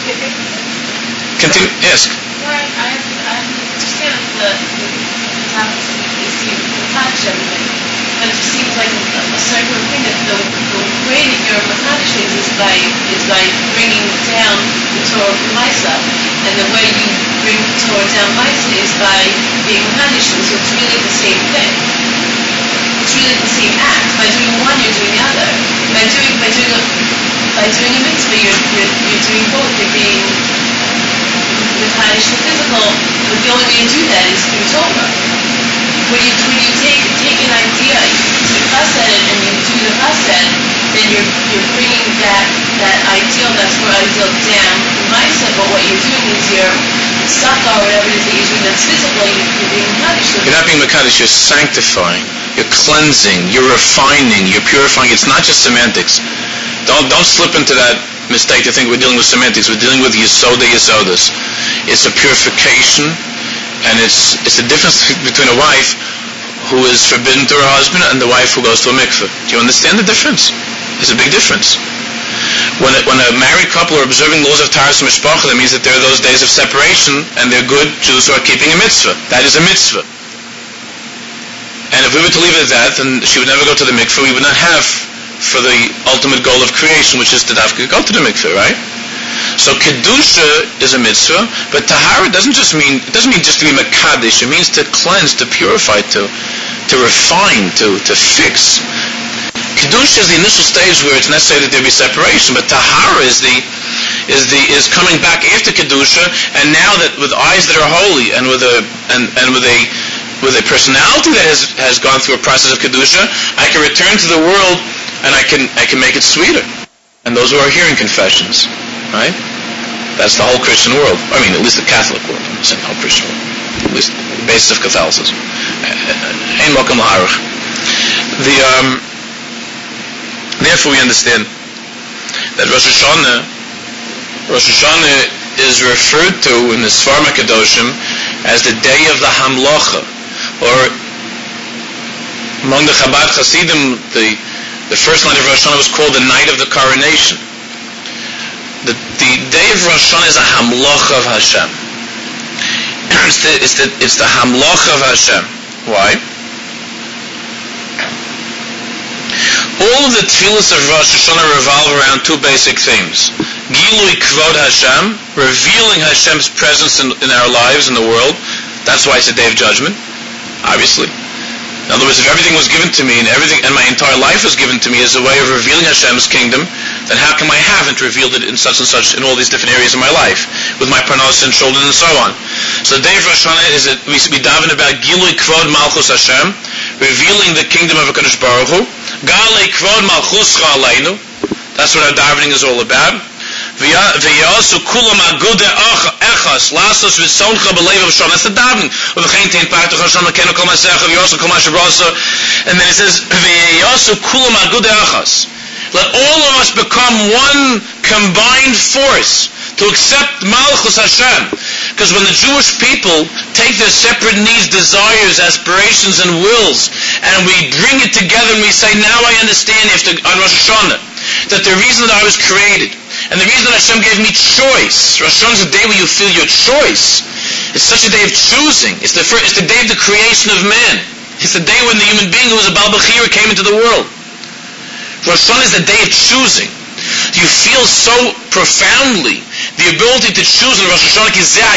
Continue. Ask. Well, I, I, I understand the the topic is to touch everything, but it just seems like a, a circular thing that the, the way that you're machadish is by is by bringing down the Torah from Maisa, and the way you bring the Torah down Maisa is by being machadish. So it's really the same thing. it's really the same act. By doing one, you're doing the other. By doing by doing a by doing a mitzvah, you're you're, you're doing both. You're being mechanish and physical, but the only way to do that is through Torah. When you when you take take an idea, you do the chesed and you do the chesed, then you're you're bringing that that ideal, that Torah ideal down in mindset. But what you're doing is you're tzedakah or whatever it is that you're doing that's physical. You're, you're being mechanish. You're not being mechanish. You're sanctifying. You're cleansing. You're refining. You're purifying. It's not just semantics. Don't don't slip into that mistake to think we're dealing with semantics. We're dealing with Yesoda Yesodas. It's a purification, and it's it's the difference between a wife who is forbidden to her husband and the wife who goes to a mikveh. Do you understand the difference? There's a big difference. When a, when a married couple are observing the laws of Taharas Mishpacha, that means that there are those days of separation, and they're good Jews who are keeping a mitzvah. That is a mitzvah. And if we were to leave it at that, then she would never go to the mikveh. We would not have for the ultimate goal of creation, which is to go to the mikveh, right? So kedusha is a mitzvah, but tahara doesn't just mean it doesn't mean just to be mekadesh. It means to cleanse, to purify, to to refine, to to fix. Kedusha is the initial stage where it's necessary that there be separation, but tahara is the is the is coming back after kedusha, and now that with eyes that are holy and with a and, and with a with a personality that has has gone through a process of kedusha, I can return to the world and I can I can make it sweeter. And those who are hearing confessions, right? That's the whole Christian world. I mean, at least the Catholic world. I'm saying the whole Christian world. At least the basis of Catholicism. Ein Mokum L'Haruch. The um. Therefore, we understand that Rosh Hashanah, Rosh Hashanah is referred to in the Sfarim HaKadoshim as the day of the Hamlocha, or among the Chabad Hasidim, the the first night of Rosh Hashanah was called the night of the coronation. The, the day of Rosh Hashanah is a Hamlocha of Hashem. It's the, it's the, it's the Hamlocha of Hashem. Why? All of the tefillas of Rosh Hashanah revolve around two basic themes. Gilui Kvod Hashem, revealing Hashem's presence in, in our lives, in the world. That's why it's a day of judgment, obviously. In other words, if everything was given to me and everything and my entire life was given to me as a way of revealing Hashem's kingdom, then how come I haven't revealed it in such and such in all these different areas of my life, with my parnas and children and so on? So the day of Rosh Hashanah is that we be daven about Gilui Kvod Malchus Hashem, revealing the kingdom of HaKadosh Baruch Hu. Galei Kvod Malchuscha Aleinu. That's what our davening is all about. V'yasu kulam agude echas lasos v'soncha b'leiv of Shon. That's the davening. V'chein tein partuch Hashem l'kenu kol masecha v'yasu kol mashabrasa. And then it says v'yasu kulam agude echas. Let all of us become one combined force to accept Malchus Hashem. Because when the Jewish people take their separate needs, desires, aspirations, and wills, and we bring it together and we say, now I understand after on Rosh Hashanah, that the reason that I was created, and the reason that Hashem gave me choice, Rosh Hashanah is a day where you feel your choice. It's such a day of choosing. It's the first, it's the day of the creation of man. It's the day when the human being who was a Baal Bechira came into the world. Rosh Hashanah is the day of choosing. You feel so profoundly the ability to choose in Rosh Hashanah.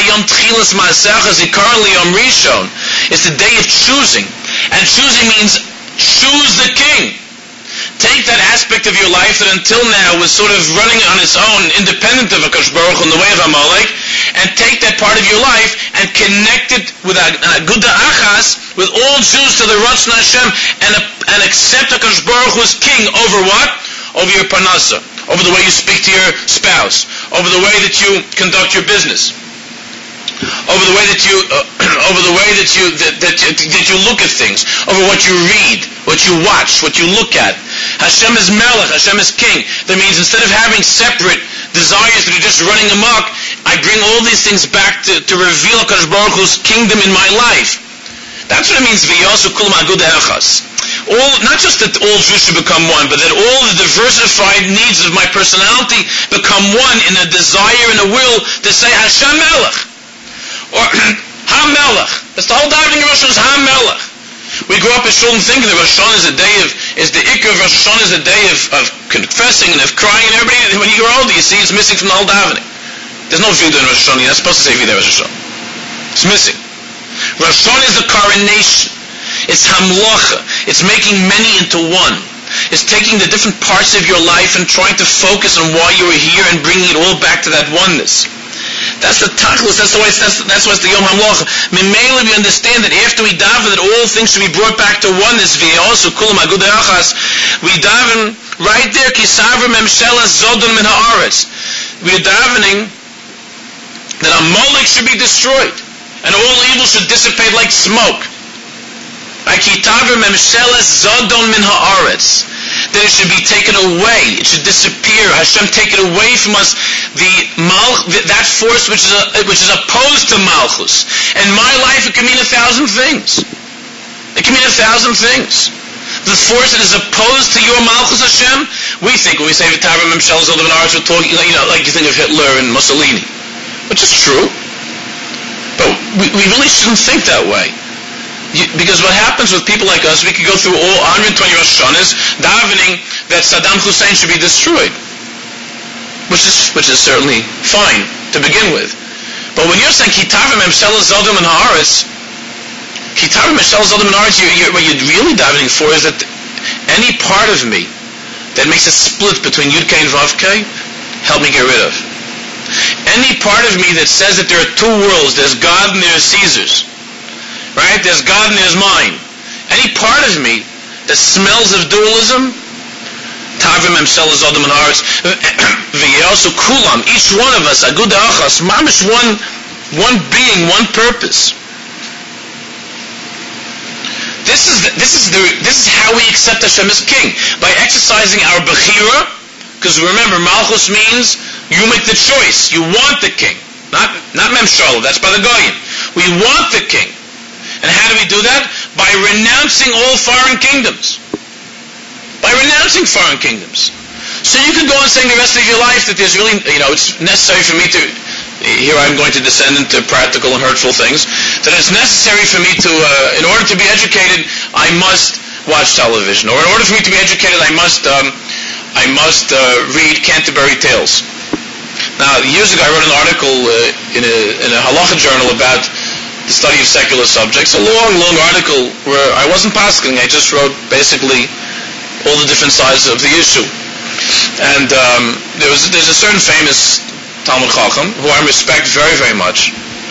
It's the day of choosing. And choosing means choose the king. Take that aspect of your life that until now was sort of running on its own, independent of HaKadosh Baruch Hu in the way of Amalek, and take that part of your life and connect it with Aguda Achas, with all Jews to the Ratzon Hashem, and, and accept HaKadosh Baruch Hu as king over what? Over your parnasa, over the way you speak to your spouse, over the way that you conduct your business, over the way that you, uh, over the way that you that, that that you look at things, over what you read, what you watch, what you look at. Hashem is Melech, Hashem is King. That means instead of having separate desires that are just running amok, I bring all these things back to, to reveal HaKadosh Baruch Hu's kingdom in my life. That's what it means. V'yasu kulam aguda echas. All, not just that all Jews should become one, but that all the diversified needs of my personality become one in a desire and a will to say Hashem Melech. Or Ha-Melech. That's the whole davening of Rosh Hashanah is Ha-Melech. We grew up as children thinking that Rosh Hashanah is a day of, is the Ikar of Rosh Hashanah is a day of, of confessing and of crying, and everybody, when you grow older, you see it's missing from the whole davening. There's no Vida in Rosh Hashanah. You're not supposed to say Vida in Rosh Hashanah. It's missing. Rosh Hashanah is the coronation. It's Hamlocha. It's making many into one. It's taking the different parts of your life and trying to focus on why you were here and bringing it all back to that oneness. That's the tachlis. That's the way. That's, that's what's the Yom HaMlocha. Memele, we understand that after we daven, that all things should be brought back to oneness. Also, kulam agudei achas. We daven right there. Kisavra memshela zodon min haaretz. We are davening that Amalek should be destroyed and all evil should dissipate like smoke. That it should be taken away, it should disappear. Hashem take it away from us, the mal, that force which is a, which is opposed to Malchus. And my life, it can mean a thousand things. It can mean a thousand things. The force that is opposed to your Malchus, Hashem, we think when we say V'tavra Memshel Zoldav and Aretz, we're talking, you know, like you think of Hitler and Mussolini, which is true. But we, we really shouldn't think that way. You, because what happens with people like us, we could go through all one hundred twenty Rosh Hashanahs davening that Saddam Hussein should be destroyed, which is which is certainly fine to begin with. But when you're saying Kitavim Memshel Zodom and Haaretz, Kitavim Memshel Zodom and Haaretz, what you're really davening for is that any part of me that makes a split between Yud Kei and Vav Kei, help me get rid of. Any part of me that says that there are two worlds, there's God and there's Caesar's. Right? There's God and there's mine. Any part of me that smells of dualism, Tavim Emsel Zodom and Haaretz, V'yelsu Kulam, each one of us, Agudei Achas, Mamish, one, one being, one purpose. This is the, this is the this is how we accept Hashem as King, by exercising our Bechira. Because remember, Malchus means you make the choice. You want the king, not not Memshal. That's by the Goyim. We want the king. And how do we do that? By renouncing all foreign kingdoms. By renouncing foreign kingdoms. So you can go on saying the rest of your life that there's really, you know, it's necessary for me to, here I'm going to descend into practical and hurtful things, that it's necessary for me to, uh, in order to be educated, I must watch television. Or in order for me to be educated, I must, um, I must uh, read Canterbury Tales. Now, years ago I wrote an article uh, in, a, in a halacha journal about the study of secular subjects, a long, long article where I wasn't pasking, I just wrote basically all the different sides of the issue. And um, there was there's a certain famous Talmud Chacham, who I respect very, very much,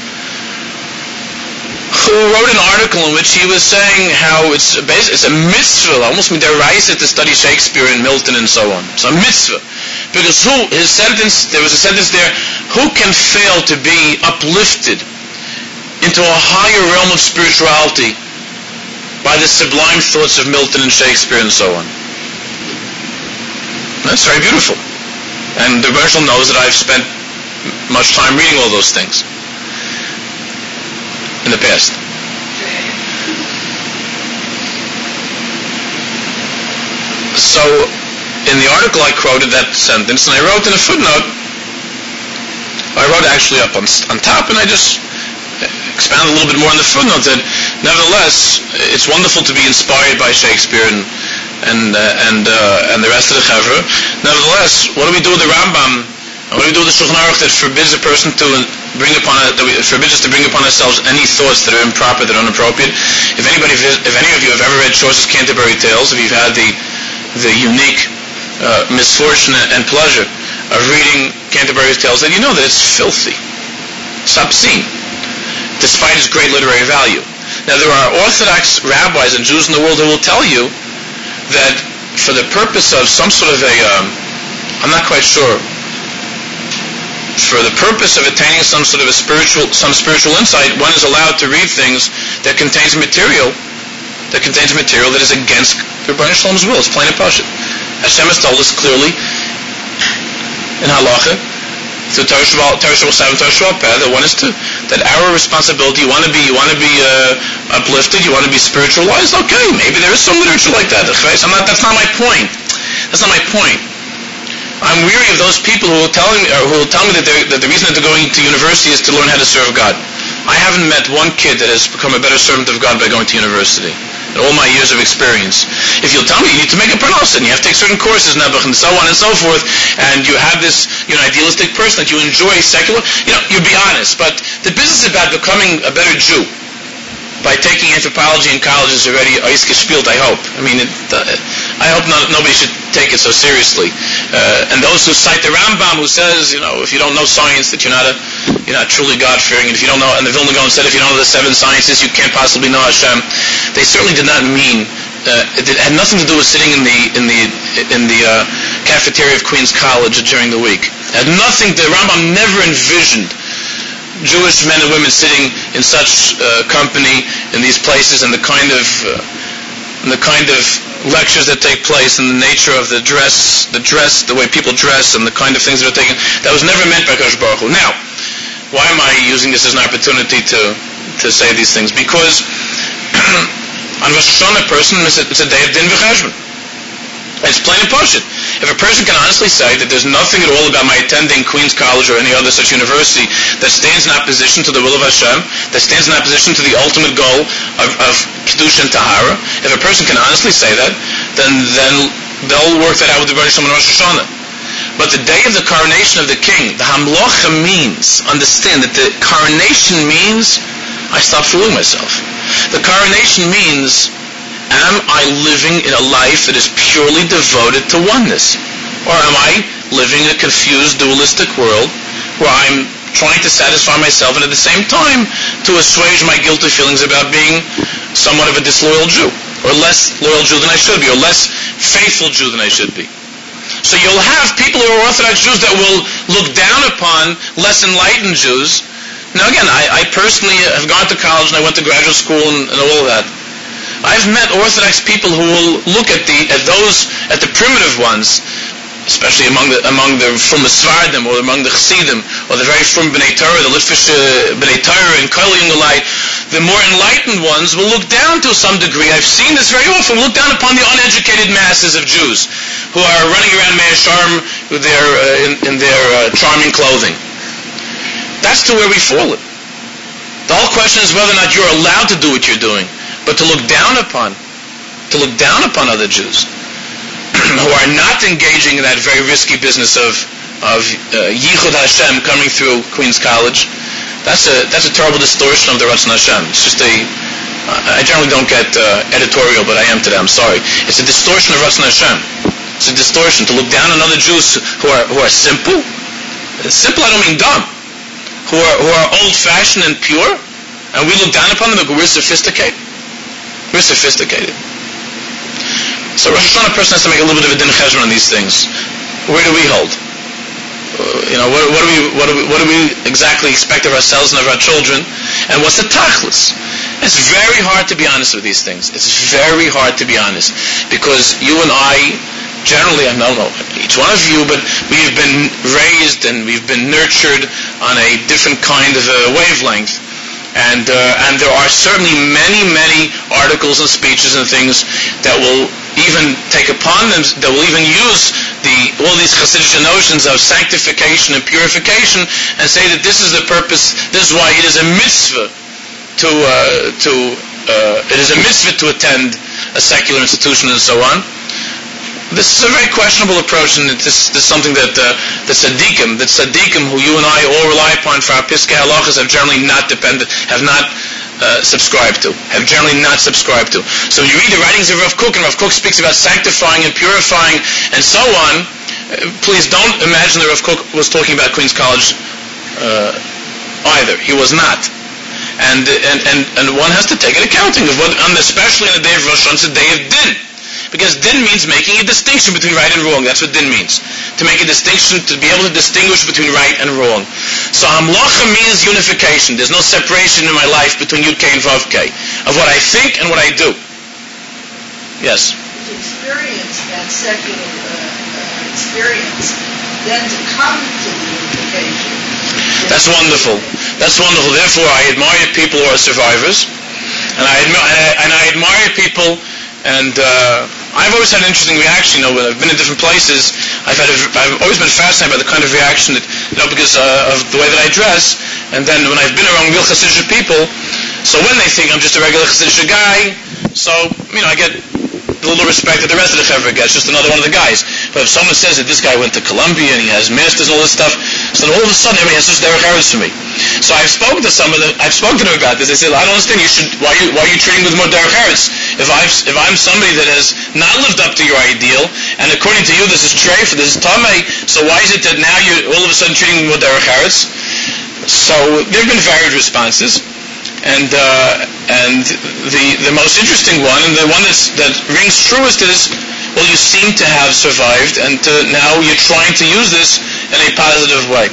who wrote an article in which he was saying how it's a, it's a mitzvah, almost midaraisa, to study Shakespeare and Milton and so on. It's a mitzvah. Because who, his sentence, there was a sentence there, who can fail to be uplifted into a higher realm of spirituality by the sublime thoughts of Milton and Shakespeare and so on. That's very beautiful. And the Rebbe knows that I've spent much time reading all those things in the past. So, in the article I quoted that sentence, and I wrote in a footnote, I wrote actually up on, on top, and I just expand a little bit more on the footnote that nevertheless it's wonderful to be inspired by Shakespeare and and uh, and uh, and the rest of the Chevra. Nevertheless, what do we do with the Rambam? And what do we do with the Shulchan Aruch that forbids a person to bring upon that we, forbids us to bring upon ourselves any thoughts that are improper, that are inappropriate? If anybody, if any of you have ever read Chaucer's Canterbury Tales, if you've had the the unique uh, misfortune and pleasure of reading Canterbury's Tales, then you know that it's filthy. It's obscene, despite its great literary value. Now, there are Orthodox rabbis and Jews in the world who will tell you that for the purpose of some sort of a, um, I'm not quite sure, for the purpose of attaining some sort of a spiritual, some spiritual insight, one is allowed to read things that contains material, that contains material that is against the Rebbeinu Shalom's will. It's plain and pashut. Hashem has told us clearly in halacha, through Torah Shabbat seven, Torah Shabbat Peh, that one is to, that our responsibility, you want to be, you want to be uh, uplifted, you want to be spiritualized. Okay, maybe there is some literature like that. I'm not, that's not my point. That's not my point. I'm weary of those people who will tell me, or who will tell me that, that the reason that they're going to university is to learn how to serve God. I haven't met one kid that has become a better servant of God by going to university. In all my years of experience. If you'll tell me you need to make a pronos and you have to take certain courses, Nebuch, and so on and so forth, and you have this, you're an idealistic person that you enjoy secular, you know, you'll be honest. But the business about becoming a better Jew, by taking anthropology in college is already ice gespielt, I hope. I mean, it, uh, I hope not, nobody should take it so seriously. Uh, and those who cite the Rambam, who says, you know, if you don't know science, that you're not a, you're not truly God-fearing, and if you don't know, and the Vilna Gaon said, if you don't know the seven sciences, you can't possibly know Hashem. They certainly did not mean, uh, it, it had nothing to do with sitting in the in the in the uh, cafeteria of Queen's College during the week. It had nothing. The Rambam never envisioned Jewish men and women sitting in such uh, company in these places, and the kind of uh, and the kind of lectures that take place, and the nature of the dress, the dress, the way people dress, and the kind of things that are taken. That was never meant by Kadosh Baruch Hu. Now, why am I using this as an opportunity to to say these things? Because on Rosh Hashanah, person, it's a, it's a day of din v'cheshbon. It's plain and poshut. If a person can honestly say that there's nothing at all about my attending Queen's College or any other such university that stands in opposition to the will of Hashem, that stands in opposition to the ultimate goal of, of Kiddush and Tahara, if a person can honestly say that, then then they'll work that out with the Rebbe Shalom on Rosh Hashanah. But the day of the coronation of the king, the Hamlocha means, understand that the coronation means, I stop fooling myself. The coronation means, am I living in a life that is purely devoted to oneness? Or am I living in a confused, dualistic world where I'm trying to satisfy myself and at the same time to assuage my guilty feelings about being somewhat of a disloyal Jew, or less loyal Jew than I should be, or less faithful Jew than I should be? So you'll have people who are Orthodox Jews that will look down upon less enlightened Jews. Now again, I, I personally have gone to college and I went to graduate school and, and all of that. I've met Orthodox people who will look at the at those at the primitive ones, especially among the among the from the Svardim or among the Chassidim or the very from Bnei Torah, the Litvish uh, Bnei Torah and Kol Yungalai. The more enlightened ones will look down to some degree. I've seen this very often. Look down upon the uneducated masses of Jews who are running around Mea Sharm with their uh, in, in their uh, charming clothing. That's to where we've fallen. The whole question is whether or not you're allowed to do what you're doing. But to look down upon, to look down upon other Jews who are not engaging in that very risky business of of uh, Yichud Hashem coming through Queen's College, that's a that's a terrible distortion of the Ratzon Hashem. It's just a, I generally don't get uh, editorial, but I am today. I'm sorry. It's a distortion of Ratzon Hashem. It's a distortion to look down on other Jews who are who are simple. Simple, I don't mean dumb. Who are who are old-fashioned and pure, and we look down upon them because we're sophisticated. We're sophisticated. So Rosh Hashanah, a person has to make a little bit of a din cheshbon on these things. Where do we hold? Uh, you know, what, what do we, what do we, what do we exactly expect of ourselves and of our children? And what's the tachlis? It's very hard to be honest with these things. It's very hard to be honest because you and I, generally, I don't know each one of you, but we've been raised and we've been nurtured on a different kind of a wavelength. And uh, and there are certainly many, many articles and speeches and things that will even take upon them, that will even use the all these Hasidic notions of sanctification and purification and say that this is the purpose, this is why it is a mitzvah to, uh, to uh, it is a mitzvah to attend a secular institution and so on. This is a very questionable approach, and this, this is something that uh, the tzaddikim, the tzaddikim who you and I all rely upon for our piskei halachas have generally not depended, have not uh, subscribed to, have generally not subscribed to. So you read the writings of Rav Kook, and Rav Kook speaks about sanctifying and purifying and so on. Uh, please don't imagine that Rav Kook was talking about Queen's College uh, either. He was not. And, and and and one has to take an accounting of what, especially on the day of Rosh Hashanah, it's a day of din. Because din means making a distinction between right and wrong. That's what din means. To make a distinction, to be able to distinguish between right and wrong. So hamlocha means unification. There's no separation in my life between Yud K and Vav K of what I think and what I do. Yes? To experience that secular uh, experience, then to come to the unification. That's wonderful. That's wonderful. Therefore, I admire people who are survivors. And I admire, and I admire people, and uh, I've always had an interesting reaction. You know, when I've been in different places, I've had, a, I've always been fascinated by the kind of reaction that, you know, because uh, of the way that I dress. And then when I've been around real Hasidic people, so when they think I'm just a regular Hasidic guy, so you know, I get the little respect that the rest of the Chevra gets, just another one of the guys. But if someone says that this guy went to Columbia and he has masters and all this stuff, so then all of a sudden everybody has such derech eretz for me. So I've spoken to some of them, I've spoken to them about this. They said, I don't understand, you should, why, you, why are you treating with more derech eretz? If, I've, if I'm somebody that has not lived up to your ideal, and according to you this is treif, this is tamei, so why is it that now you're all of a sudden treating with more derech eretz? So there have been varied responses. And uh, and the the most interesting one, and the one that's, that rings truest is, well, you seem to have survived, and to, now you're trying to use this in a positive way.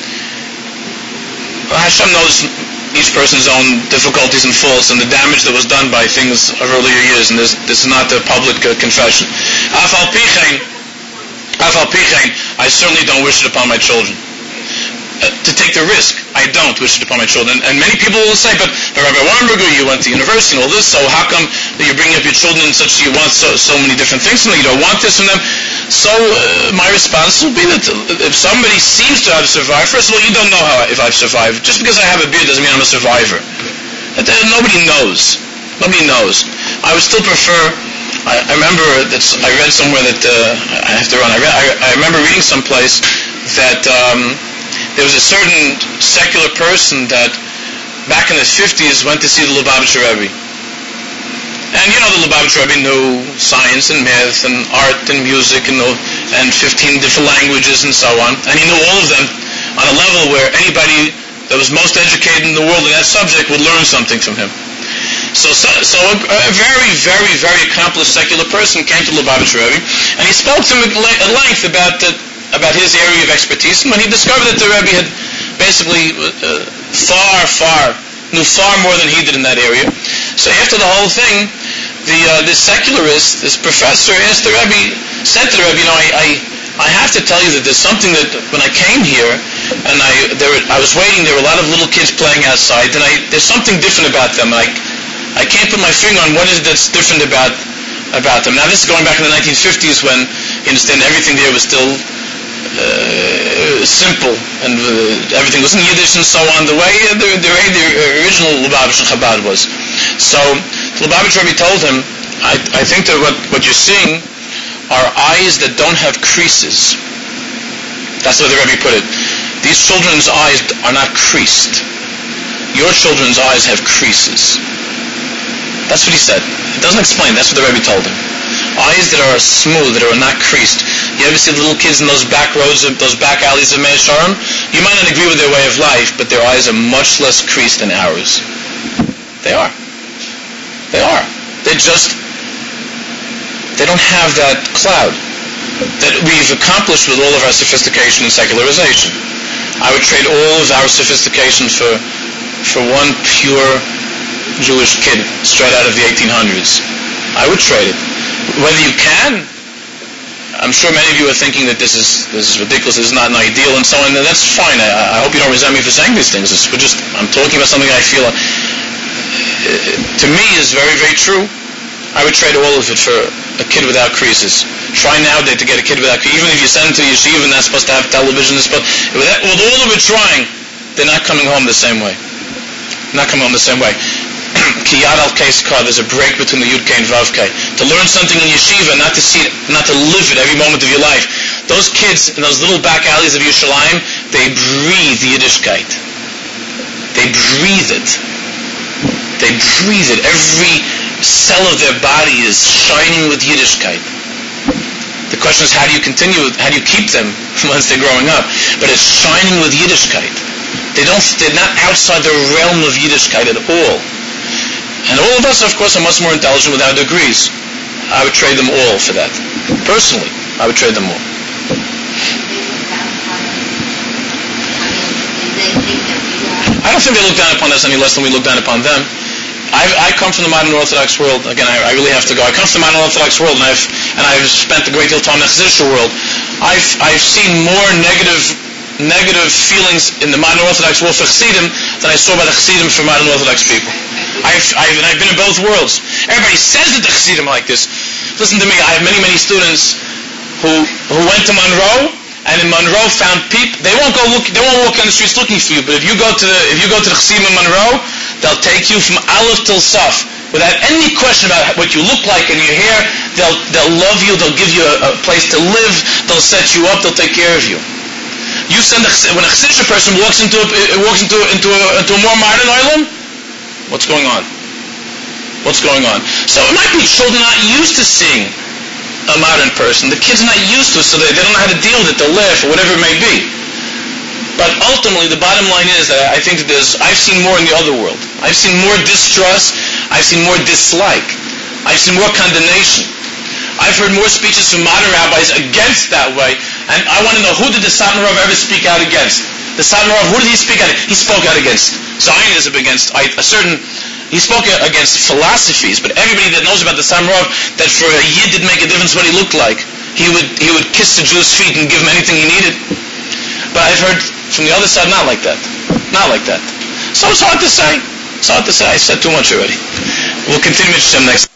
Well, Hashem knows each person's own difficulties and faults and the damage that was done by things of earlier years, and this, this is not a public uh, confession. Af al pi chen, af al pi chen, I certainly don't wish it upon my children. Uh, to take the risk, I don't wish it upon my children. And many people will say, but, but Rabbi Weinberger, you went to university and all this, so how come that you're bringing up your children in such, you want so, so many different things from them, you don't want this from them? So uh, my response will be that if somebody seems to have survived, first of all, you don't know how if I've survived. Just because I have a beard doesn't mean I'm a survivor. That, uh, nobody knows. Nobody knows. I would still prefer, I, I remember that I read somewhere that, uh, I have to run, I, read, I, I remember reading someplace that, um, there was a certain secular person that back in the fifties went to see the Lubavitcher Rebbe. And you know the Lubavitcher Rebbe knew science and math and art and music and, and fifteen different languages and so on. And he knew all of them on a level where anybody that was most educated in the world in that subject would learn something from him. So, so, so a, a very, very, very accomplished secular person came to Lubavitcher Rebbe, and he spoke to him at length about the about his area of expertise, and when he discovered that the Rebbe had basically uh, far, far, knew far more than he did in that area. So after the whole thing, the uh, this secularist, this professor, asked the Rebbe, said to the Rebbe, you know, I, I, I have to tell you that there's something that when I came here, and I there were, I was waiting, there were a lot of little kids playing outside, and I there's something different about them. I, I can't put my finger on what is it that's different about about them. Now this is going back in the nineteen fifties when, you understand, everything there was still Uh, simple, and uh, everything was in Yiddish and so on, the way uh, the, the, the original Lubavitcher Chabad was. So the Lubavitcher Rebbe told him, I, I think that what, what you're seeing are eyes that don't have creases. That's the way the Rebbe put it. These children's eyes are not creased. Your children's eyes have creases. That's what he said. It doesn't explain. That's what the Rebbe told him. Eyes that are smooth, that are not creased. You ever see little kids in those back roads, of, those back alleys of Mei Sharm? You might not agree with their way of life, but their eyes are much less creased than ours. They are. They are. They just, they don't have that cloud that we've accomplished with all of our sophistication and secularization. I would trade all of our sophistication for, for one pure Jewish kid straight out of the eighteen hundreds. I would trade it. Whether you can, I'm sure many of you are thinking that this is this is ridiculous, this is not an ideal, and so on. And that's fine. I, I hope you don't resent me for saying these things. It's, we're just, I'm talking about something I feel, uh, to me, is very, very true. I would trade all of it for a kid without creases. Try nowadays to get a kid without creases. Even if you send them to the yeshiva and that's supposed to have television, it's supposed, with, that, with all of it trying, they're not coming home the same way. Not coming home the same way. Ki yad al case kar, there's a break between the Yud K and Vav K. To learn something in yeshiva, not to see it, not to live it every moment of your life. Those kids in those little back alleys of Yerushalayim, they breathe the Yiddishkeit. They breathe it. They breathe it. Every cell of their body is shining with Yiddishkeit. The question is, how do you continue, how do you keep them once they're growing up? But it's shining with Yiddishkeit. They don't, they're not outside the realm of Yiddishkeit at all. And all of us, of course, are much more intelligent with our degrees. I would trade them all for that. Personally, I would trade them all. I don't think they look down upon us any less than we look down upon them. I, I come from the modern Orthodox world. Again, I, I really have to go. I come from the modern Orthodox world, and I've and I've spent a great deal of time in the Chassidish world. I've I've seen more negative negative feelings in the modern Orthodox world for Chassidim than I saw by the Chassidim for modern Orthodox people. I've, I've, and I've been in both worlds. Everybody says that the Chassidim are like this. Listen to me, I have many, many students who who went to Monroe, and in Monroe found people. They won't go look. They won't walk on the streets looking for you. But if you go to the if you go to the Chassidim in Monroe, they'll take you from Aleph till Saf without any question about what you look like and your hair. They'll they'll love you. They'll give you a, a place to live. They'll set you up. They'll take care of you. You send a, when a chassidish person walks into a, walks into into a, into a more modern oilam, what's going on? What's going on? So it might be children not used to seeing a modern person. The kids are not used to it, so they, they don't know how to deal with it. They'll laugh or whatever it may be. But ultimately, the bottom line is that I think that there's, I've seen more in the other world. I've seen more distrust. I've seen more dislike. I've seen more condemnation. I've heard more speeches from modern rabbis against that way. And I want to know, who did the Satmar Rav ever speak out against? The Satmar Rav, who did he speak out against? He spoke out against Zionism, against a certain, he spoke against philosophies. But everybody that knows about the Satmar Rav, that for a Yid didn't make a difference what he looked like. He would, he would kiss the Jew's feet and give him anything he needed. But I've heard from the other side, not like that. Not like that. So it's hard to say. It's hard to say. I said too much already. We'll continue with Hashem next.